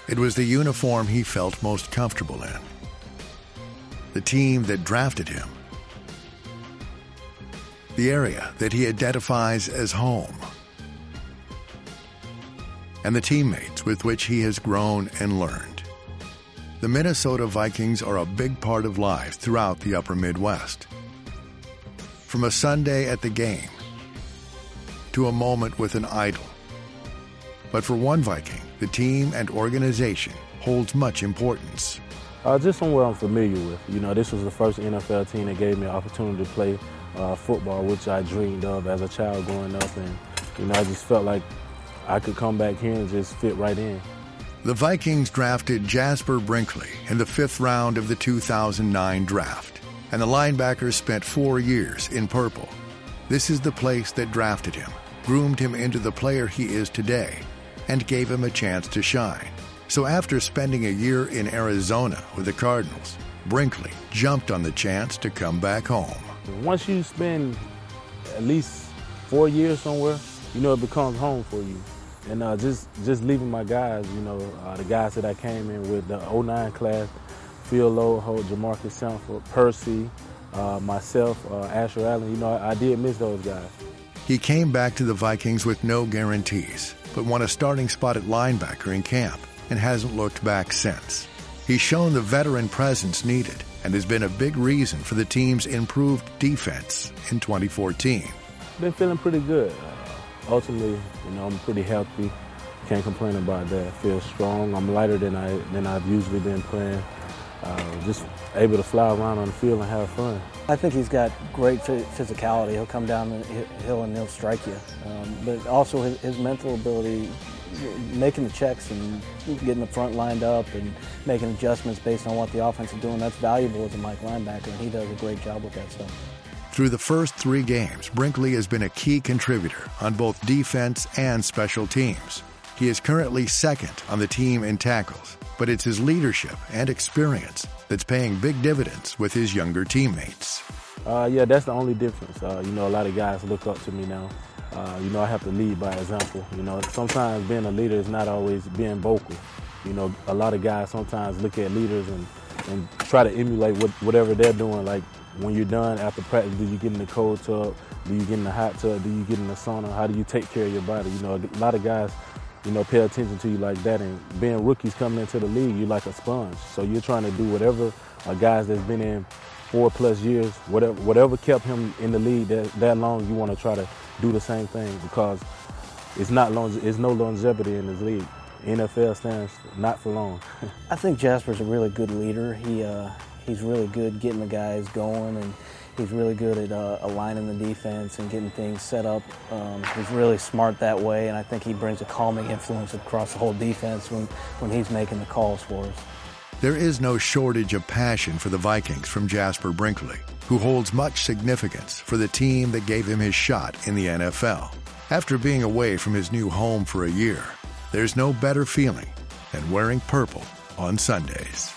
It was the uniform he felt most comfortable in. The team that drafted him. The area that he identifies as home. And the teammates with which he has grown and learned. The Minnesota Vikings are a big part of life throughout the upper Midwest. From a Sunday at the game to a moment with an idol. But for one Viking, the team and organization holds much importance. Just somewhere I'm familiar with. You know, this was the first NFL team that gave me an opportunity to play football, which I dreamed of as a child growing up. And, you know, I just felt like I could come back here and just fit right in. The Vikings drafted Jasper Brinkley in the 5th round of the 2009 draft, and the linebacker spent 4 years in purple. This is the place that drafted him, groomed him into the player he is today, and gave him a chance to shine. So after spending a year in Arizona with the Cardinals, Brinkley jumped on the chance to come back home. Once you spend at least 4 years somewhere, you know it becomes home for you. And just leaving my guys, you know, the guys that I came in with, the 09 class, Phil Loho, Jamarcus Sanford, Percy, myself, Asher Allen, you know, I did miss those guys. He came back to the Vikings with no guarantees, but won a starting spot at linebacker in camp and hasn't looked back since. He's shown the veteran presence needed and has been a big reason for the team's improved defense in 2014. Been feeling pretty good. Ultimately, you know, I'm pretty healthy. Can't complain about that. Feel strong. I'm lighter than I've usually been playing. Just able to fly around on the field and have fun. I think he's got great physicality. He'll come down the hill and he'll strike you. But also his mental ability, making the checks and getting the front lined up and making adjustments based on what the offense is doing, that's valuable as a Mike linebacker, and he does a great job with that stuff. Through the first 3 games, Brinkley has been a key contributor on both defense and special teams. He is currently 2nd on the team in tackles, but it's his leadership and experience that's paying big dividends with his younger teammates. Yeah, that's the only difference. You know, a lot of guys look up to me now. You know, I have to lead by example. You know, sometimes being a leader is not always being vocal. You know, a lot of guys sometimes look at leaders and try to emulate whatever they're doing. Like, when you're done after practice, do you get in the cold tub? Do you get in the hot tub? Do you get in the sauna? How do you take care of your body? You know, a lot of guys, you know, pay attention to you like that. And being rookies coming into the league, you're like a sponge. So you're trying to do whatever guys that's been in 4+ years, whatever kept him in the league that long, you want to try to do the same thing, because it's no longevity in this league. NFL stands not for long. I think Jasper's a really good leader. He's really good getting the guys going, and he's really good at aligning the defense and getting things set up. He's really smart that way, and I think he brings a calming influence across the whole defense when he's making the calls for us. There is no shortage of passion for the Vikings from Jasper Brinkley, who holds much significance for the team that gave him his shot in the NFL. After being away from his new home for a year, there's no better feeling than wearing purple on Sundays.